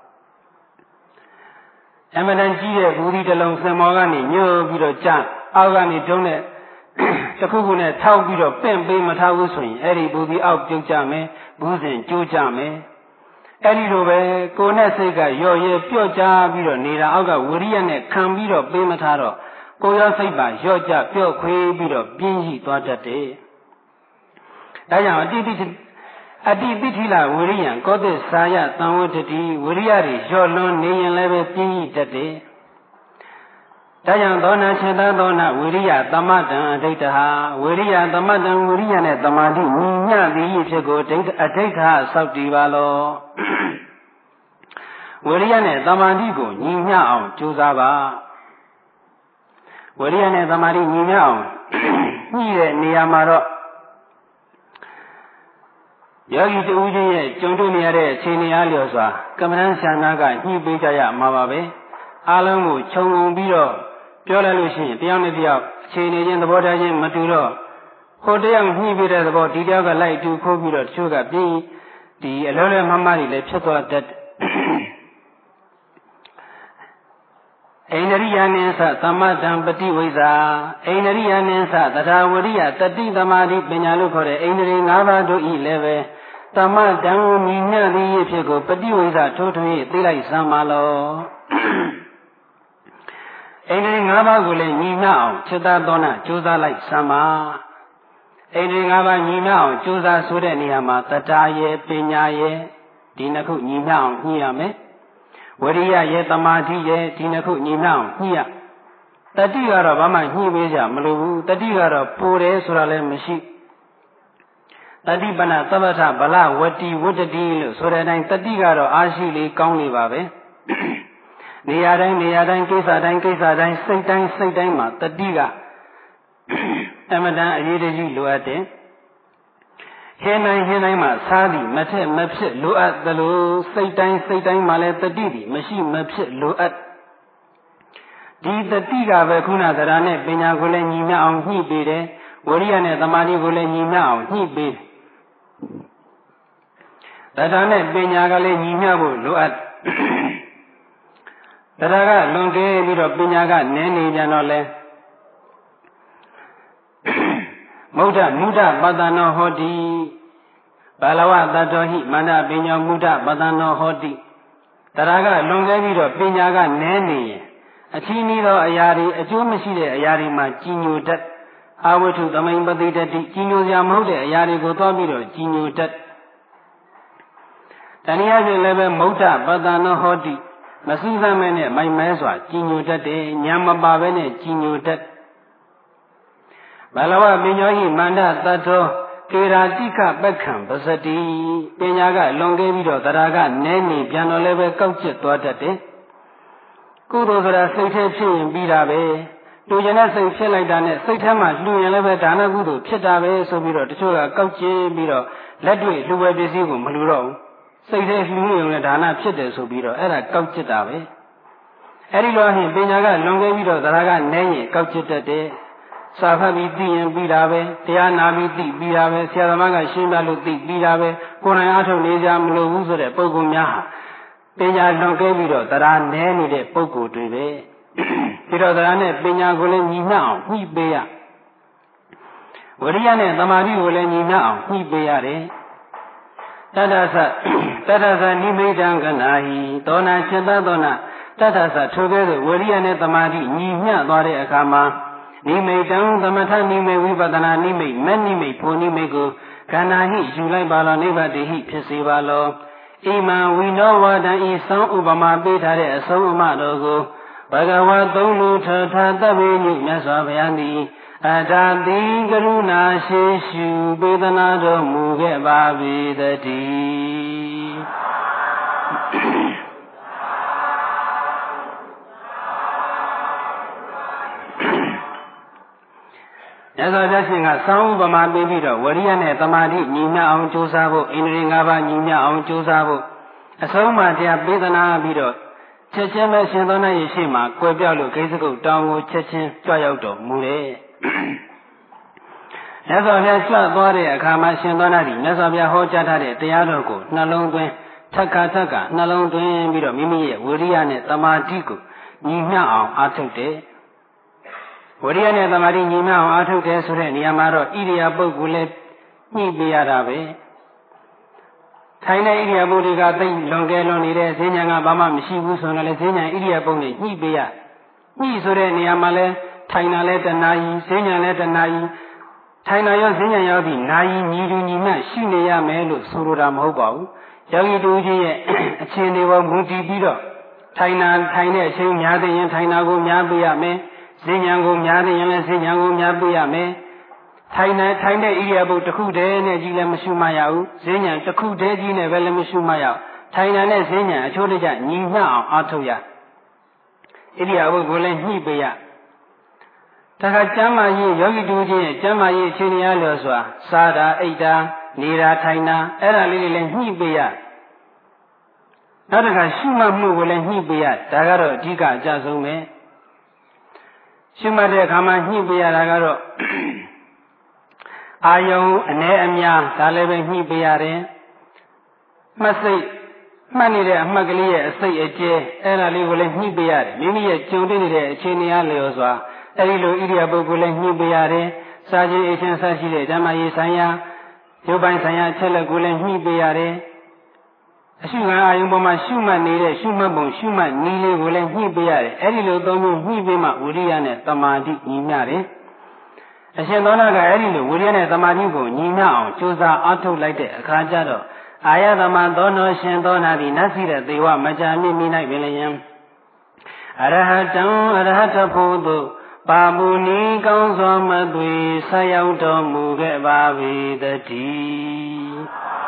အမှန်တန်ကြီးတဲ့ဘူးဒီတစ်လုံးစင်မောကနေညှို့ပြီးတော့ကြအောက်ကနေတုံးတဲ့တစ်ခုခုနဲ့ထောက်ပြီးတော့ပင့်ပေးမထားဘူးဆိုရင်အဲ့ဒီဘူးဒီအောက်ပြုတ်ကြမယ်ဘူးစဉ်ကျိုးကြမယ်အဲ့ဒီလိုပဲကိုယ်နဲ့စိတ်ကရော့ရဲပြော့ကြပြီးတော့နေတာအောက်ကဝိရိယနဲ့ခံပြီးတော့ပေးမထားတော့ကိုယ်ရောစိတ်ပါရော့ကြပြော့ခွေးပြီးတော့ပြင်းရှိသွားတတ်တယ်ဒါကြောင့်အတိတိအတ္တိပိဋ္ဌိလဝိရိယံကောသစ္စာယသံဝတ္တိဝိရိယတွေလျော့လွန်နေရင်လည်းပဲပြင်းဤတတ်တယ်။ဒါကြောင့်သောနာစေတသောနာဝိရိယသမတံအဋ္ဌိဟာဝိရိယသမတံဝိရိယနဲ့သမာဓိညီမျှသည်ဖြစ်ကိုအဋ္ဌိအဋ္ဌိဆောက်တည်ပါလော။ဝိရိယနဲ့သမာဓိကိုညီမျှအောင်ကြိုးစားပါ။ဝိရိယနဲ့သမာဓိညီမျှအောင်ညှိတဲ့နေရာမှာတော့ယောဂီတူဦးချင်းရဲ့ကြုံတွေ့နေရတဲ့အခြေအနေအားလျော်စွာကမ္မဋ္ဌာန်းဆန္ဒကညှိပေးကြရမှာပါပဲအားလုံးကိုခြုံငုံပြီးတော့ပြောလိုက်လို့ရှိရင်တယောက်နဲ့တယောက်အခြေအနေချင်းသဘောထားချင်းမတူတော့ဟိုတယောက်ညှိပေးတဲ့သဘောဒီတယောက်ကလိုက်တူခိုးပြီးတော့တချို့ကပြင်းဒီအလုံးလဲမမတွေလည်းဖြစ်သွားတတ်အိန္ဒရိယနိသသမတံပฏิဝိဇ္ဇာအိန္ဒရိယနိသသထာဝရိယတတိသမာဓိပညာလို့ခေါ်တဲ့အိန္ဒြေ၅ပါးတို့ဤလည်းပဲသမတံမြညသည်ဖြစ်ကိုပฏิဝိဇ္ဇထိုးထွင်းသိလိုက်စမ်းပါလောအိန္ဒြေ၅ပါးကိုလည်းညီမျှအောင်จิตသောနာကြိုးစားလိုက်စမ်းပါအိန္ဒြေ၅ပါးညီမျှအောင်ကြိုးစားဆိုတဲ့နေရာမှာတတရေပညာရေဒီနှစ်ခုညီမျှအောင်ညှိရမယ်ဝရိယရဲ့သမာဓိရဲ့ဒီနှစ်ခုညီမျှအောင်ညှိရတတိကတော့ဘာမှညှိပေးကြမလို့ဘူးတတိကတော့ပိုတယ်ဆိုတာလည်းမရှိတတိပဏသဗ္ဗထဗလဝတိဝတ္တိလို့ဆိုတဲ့အတိုင်းတတိကတော့အားရှိလေကောင်းလေပါပဲနေရာတိုင်းနေရာတိုင်းကိစ္စတိုင်းကိစ္စတိုင်းစိတ်တိုင်းစိတ်တိုင်းမှာတတိကအမတန်အရေးတကြီးလိုအပ်တယ်ဟင်းတိုင်းဟင်းတိုင်းမှာစားသည်မထက်မဖြစ်လိုအပ်သလိုစိတ်တိုင်းစိတ်တိုင်းမှာလည်းတတိသည်မရှိမဖြစ်လိုအပ်ဒီတတိကပဲခုနသရနဲ့ပညာကိုလည်းညီမျှအောင်ညှိပေးတယ်ဝရိယနဲ့သမာဓိကိုလည်းညီမျှအောင်ညှိပေးတယ်တရားနဲ့ပညာကလည်းညီမျှဖို့လိုအပ်တရားကလွန်ကဲပြီးတော့ပညာကနည်းနေကြတော့လဲမုဒ္ဒမုဒ္ဒပတ္တနောဟောတိဘာလဝတတ္တောဟိမန္တပညာမုဒ္ဒပတ္တနောဟောတိတရားကလွန်ကဲပြီးတော့ပညာကနည်းနေရင်အချီးနှီးသောအရာတွေအကျိုးမရှိတဲ့အရာတွေမှာကြီးညိုတတ်အာဝတ္ထုသမိန်ပတိတတိကြီးညိုစရာမဟုတ်တဲ့အရာတွေကိုသွားပြီးတော့ကြီးညိုတတ်တနည်းအားဖြင့်လည်းပဲမုဒ္ဒပတ္တနောဟောတိမစူးစမ်းမဲနဲ့မိုင်မဲစွာကြီးညိုတတ်တယ်ညာမပါဘဲနဲ့ကြီးညိုတတ်ဘလဝပညာဟိမန္တတတ္တောကေရာတိကပက္ခံပစတိပညာကလွန်ကဲပြီးတော့တရားကနည်းနေပြန်တော့လည်းပဲကောက်ကျစ်သွားတတ်တယ်ကုသိုလ်ဆိုတာစိတ်ထဲဖြစ်ရင်ပြီးတာပဲလူကျင်တဲ့စိတ်ဖြစ်လိုက်တာနဲ့စိတ်ထဲမှာလှူရင်လည်းပဲဒါနကုသိုလ်ဖြစ်တာပဲဆိုပြီးတော့တချို့ကကောက်ကျစ်ပြီးတော့လက်တွေ့လှူဝဲပစ္စည်းကိုမလှူတော့ဘူးစိတ်ထဲလှူနေုံနဲ့ဒါနဖြစ်တယ်ဆိုပြီးတော့အဲ့ဒါကောက်ကျစ်တာပဲအဲ့ဒီလိုအရင်ပညာကလွန်ကဲပြီးတော့တရားကနည်းရင်ကောက်ကျစ်တတ်တယ်စာဖတ်ပြီးသိရင်ပြီးတာပဲတရားနာပြီးသိပြီးတာပဲဆရာသမားကရှင်းပြလို့သိပြီးတာပဲကိုယ်တိုင်အားထုတ်နေကြမလို့ဘူးဆိုတဲ့ပုဂ္ဂိုလ်များဟာပညာလွန်ကဲပြီးတော့တရားနည်းနေတဲ့ပုဂ္ဂိုလ်တွေပဲပြီးတော့တရားနဲ့ပညာကိုလည်းညီမျှအောင်ညှိပေးရဝိရိယနဲ့သမာဓိကိုလည်းညီမျှအောင်ညှိပေးရတယ်တတ္တသတတ္တသနိမိတံကနာဟိသောနာจิตသောနာတတ္တသထိုကဲ့သို့ဝိရိယနဲ့သမာဓိညီမျှသွားတဲ့အခါမှာနိမိတံသမထနိမိတ်ဝိပဿနာနိမိတ်မနိမိတ်ဖို့နိမိတ်ကိုကနာဟိယူလိုက်ပါလောနိဗ္ဗတိဟိဖြစ်စေပါလောဣမံဝိနောဝဒံဤသောဥပမာပေးထားတဲ့အဆုံးအမတော်ကိုဘဂဝါသုံးလူထထသဗ္ဗညုမြတ်စွာဘုရားသည်အထာတိကရုဏာရှိရှုပေးသနာတော်မူခဲ့ပါပေတည်းမြတ်စွာဘုရားရှင်ကသောဥပမာပေးပြီးတော့ဝရိယနဲ့သမာဓိညီမျှအောင်ကြိုးစားဖို့ဣန္ဒြေ၅ပါးညီမျှအောင်ကြိုးစားဖို့အဆုံးအမတရားပေးသနာပြီးတော့ချက်ချင်းပဲရှင်သောနာရဲ့ရှေ့မှာကွယ်ပြောက်လို့ဂိဇ္ဇကုတ်တောင်ကိုချက်ချင်းကြွရောက်တော်မူတယ်။မြတ်စွာဘုရားကြွသွားတဲ့အခါမှာရှင်သောနာသည်မြတ်စွာဘုရားဟောကြားထားတဲ့တရားတော်ကိုနှလုံးသွင်းထက်ခါထက်ခါနှလုံးသွင်းပြီးတော့မိမိရဲ့ဝိရိယနဲ့သမာဓိကိုညီမျှအောင်အားထုတ်တယ်။ဝိရိယနဲ့သမာဓိညီမျှအောင်အားထုတ်တယ်ဆိုတဲ့နေရာမှာတော့ဣရိယာပုဂ္ဂိုလ်လည်းညှိပေးရတာပဲ။ထိုင်တဲ့ဣရိယာပုတွေကသိလွန်ကဲလွန်နေတဲ့ဈဉ္ဉံကဘာမှမရှိဘူးဆိုတော့လေဈဉ္ဉံဣရိယာပုနဲ့ညှိပေးရညှိဆိုတဲ့နေရာမှာလဲထိုင်တာလဲတဏှာကြီးဈဉ္ဉံလဲတဏှာကြီးထိုင်တာရောဈဉ္ဉံရောပြီးနာယီညီတူညီမျှရှိနေရမယ်လို့ဆိုလိုတာမဟုတ်ပါဘူးယောဂီတူကြီးရဲ့အချင်းတွေပေါ်မူတည်ပြီးတော့ထိုင်တာထိုင်တဲ့အချိန်များတဲ့ရင်ထိုင်တာကိုများပေးရမယ်ဈဉ္ဉံကိုများတဲ့ရင်လည်းဈဉ္ဉံကိုများပေးရမယ်ထိုင်နေထိုင်တဲ့ဣရိယာပုတစ်ခုတည်းနဲ့ကြီးလည်းမရှိမှရဘူးဈဉ္ဉံတစ်ခုတည်းကြီးနဲ့ပဲလည်းမရှိမှရထိုင်နေတဲ့ဈဉ္ဉံအချိုးတကျညီမျှအောင်အားထုတ်ရဣရိယာပုကိုလည်းညှိပေးရဒါကကျမ်းမာရေးယောဂီတူချင်းရဲ့ကျမ်းမာရေးအခြေအနေအလျော်စွာစားတာအိပ်တာနေတာထိုင်တာအဲ့ဒါလေးတွေလည်းညှိပေးရနောက်တစ်ခါရှုမှတ်မှုကိုလည်းညှိပေးရဒါကတော့အဓိကအကျဆုံးပဲရှုမှတ်တဲ့အခါမှာညှိပေးရတာကတော့အာယုံအ ਨੇ အများဒါလည်းပဲညှိပေးရတယ်မှတ်စိတ်မှတ်နေတဲ့အမှတ်ကလေးရဲ့အစိတ်အကျဲအဲ့ဒါလေးကိုလည်းညှိပေးရတယ်မိမိရဲ့ကြုံတွေ့နေတဲ့အခြေအနေအလျော်စွာအဲ့ဒီလိုဣရိယာပုကိုလည်းညှိပေးရတယ်စာခြင်းအချင်းဆက်ရှိတဲ့ဓမ္မရေးဆိုင်ရာရုပ်ပိုင်းဆိုင်ရာအချက်လက်ကိုလည်းညှိပေးရတယ်အရှုခံအာယုံပေါ်မှာရှုမှတ်နေတဲ့ရှုမှတ်ပုံရှုမှတ်နည်းလေးကိုလည်းညှိပေးရတယ်အဲ့ဒီလိုသုံးမျိုးညှိပေးမှဝိရိယနဲ့သမာဓိညီမျှတယ်အရှင်သောနာကအဲ့ဒီလိုဝိရိယနဲ့သမာဓိကိုညီမျှအောင်ကြိုးစားအားထုတ်လိုက်တဲ့အခါကျတော့အာယသမသောနောရှင်သောနာသည်နတ်စီတဲ့သေဝမကြာမြင့်မိ၌ပင်လျင်အရဟတံအရဟတဖို့သို့ပါမူနီကောင်းစွာမသွေဆက်ရောက်တော်မူခဲ့ပါပေတည်း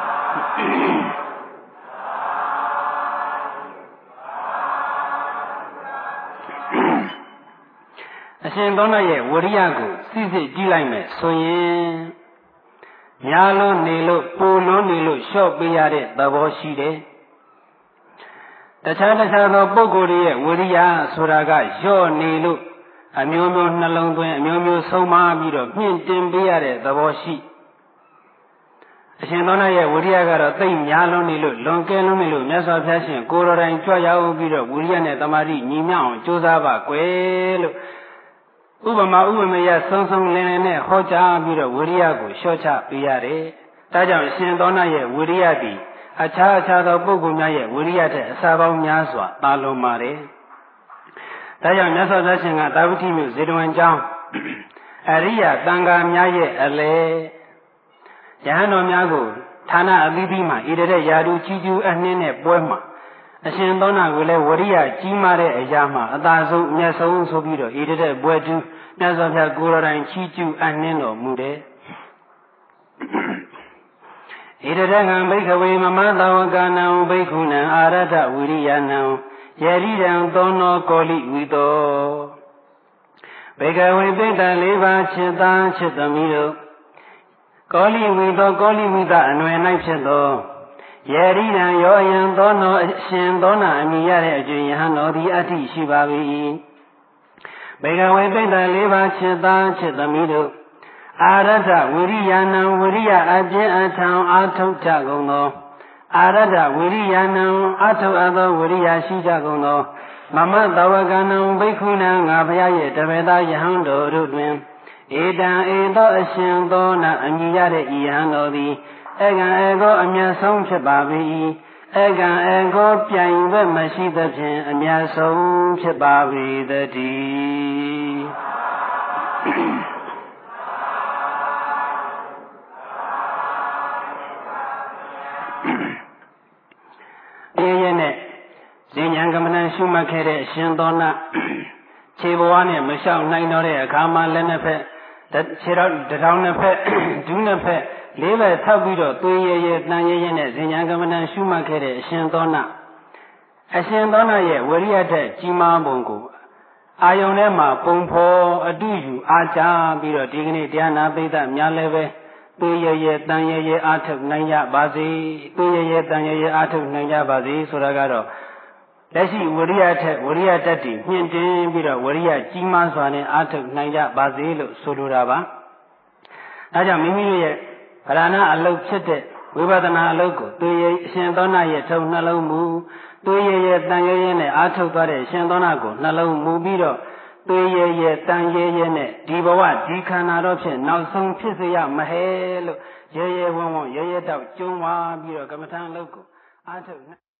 အရှင်သောနာရဲ့ဝရိယကိုစစ်စစ်ကြည့်လိုက်မယ်ဆိုရင်များလို့နေလို့ပိုလို့နေလို့လျှော့ပေးရတဲ့သဘောရှိတယ်တခြားတခြားသောပုဂ္ဂိုလ်ရဲ့ဝရိယဆိုတာကလျှော့နေလို့အမျိုးမျိုးနှလုံးသွင်းအမျိုးမျိုးဆုံးမပြီးတော့မြင့်တင်ပေးရတဲ့သဘောရှိအရှင်သောနာရဲ့ဝရိယကတော့သိများလုံးနေလို့လွန်ကဲလုံးနေလို့မြတ်စွာဘုရားရှင်ကိုယ်တော်တိုင်ကြွရောက်ပြီးတော့ဝရိယနဲ့တမာတိညီမျှအောင်ကြိုးစားပါကွယ်လို့ဥပမာဥပမေယဆုံးဆုံးလင်းလင်းနဲ့ဟောကြားပြီးတော့ဝိရိယကိုလျှော့ချပေးရတယ်။ဒါကြောင့်ရှင်သောနာရဲ့ဝိရိယသည်အခြားအခြားသောပုဂ္ဂိုလ်များရဲ့ဝိရိယထက်အစာပေါင်းများစွာသာလွန်ပါတယ်။ဒါကြောင့်မြတ်စွာဘုရားရှင်ကသာဝတိမြို့ဇေတဝန်ကျောင်းအရိယသံဃာများရဲ့အလေယဟန်တော်များကိုဌာနအသီးသီးမှာဣတတဲ့ယာတုကြီးကျူးအနှင်းနဲ့ပွဲမှာအရှင်သောနာကိုလည်းဝရိယကြီးမားတဲ့အရာမှာအသာဆုံးအမျက်ဆုံးဆိုပြီးတော့ဣတတဲ့ပွဲတူမြတ်စွာဘုရားကိုယ်တော်တိုင်ချီးကျူးအနှင်းတော်မူတယ်ဣတတဲ့ကံဘိက္ခဝေမမသဝကနံဘိက္ခုနံအာရထဝိရိယနံယရိရံသောနောကောလိဝိတောဘိက္ခဝေပိတ္တလေးပါးจิตတံจิตသမီးတို့ကောလိဝိတောကောလိဝိတအနွယ်၌ဖြစ်သောယရိရံယောယံသောနောအရှင်သောနာအမိရတဲ့အကျင့်ယဟန်တော်သည်အဋ္ဌိရှိပါ၏ဘေကဝေပိတ္တလေးပါးจิตတံจิตသမီးတို့အာရထဝိရိယနံဝိရိယအကျင့်အထံအာထုတ်ကြကုန်သောအာရဒဝိရိယနံအထုအပ်သောဝိရိယရှိကြကုန်သောမမတဝကနံဘိက္ခုနံငါဘုရားရဲ့တပည့်သားယဟန်တို့တို့တွင်ဧတံဧသောအရှင်သောနာအမိရတဲ့ဤယဟန်တော်သည်အကံအကောအမြတ်ဆုံးဖြစ်ပါ၏အကံအကောပြိုင်ဘက်မရှိသဖြင့်အမြတ်ဆုံးဖြစ်ပါ၏တည်းဒီရဲ့နဲ့ဇင်ညာကမ္မဏရှုမှတ်ခဲ့တဲ့အရှင်သောနာခြေဘဝနဲ့မလျှောက်နိုင်တော့တဲ့အခါမှာလက်နှစ်ဖက်ခြေတော်တထောင်နှစ်ဖက်ဒူးနှစ်ဖက်လေးဘက်ထောက်ပြီးတော့သွေးရရဲတန်ရရဲနဲ့ဇင်ညာကမ္မဏရှုမှတ်ခဲ့တဲ့အရှင်သောနာအရှင်သောနာရဲ့ဝိရိယထက်ကြီးမားပုံကိုအာယုန်ထဲမှာပုံဖော်အတုယူအားကြပြီးတော့ဒီကနေ့တရားနာပိဋကများလည်းပဲသွေးရရဲတန်ရရဲအားထုတ်နိုင်ကြပါစေသွေးရရဲတန်ရရဲအားထုတ်နိုင်ကြပါစေဆိုတာကတော့လက်ရှိဝိရိယထက်ဝိရိယတတ်တည်မြင့်တင်ပြီးတော့ဝိရိယကြီးမားစွာနဲ့အားထုတ်နိုင်ကြပါစေလို့ဆိုလိုတာပါ။ဒါကြောင့်မိမိတို့ရဲ့ဗရဏအလုပ်ဖြစ်တဲ့ဝိပဿနာအလုပ်ကိုသွေးရအရှင်သောနာရဲ့ထုံနှလုံးမူသွေးရရဲ့တန်ရရဲ့နဲ့အားထုတ်သွားတဲ့အရှင်သောနာကိုနှလုံးမူပြီးတော့သွေးရရဲ့တန်ရရဲ့နဲ့ဒီဘဝဒီခန္ဓာတော့ဖြစ်နောက်ဆုံးဖြစ်စေရမဟဲလို့ရဲရဲဝံ့ဝံ့ရဲရဲတောက်ကျုံးသွားပြီးတော့ကမ္မထာအလုပ်ကိုအားထုတ်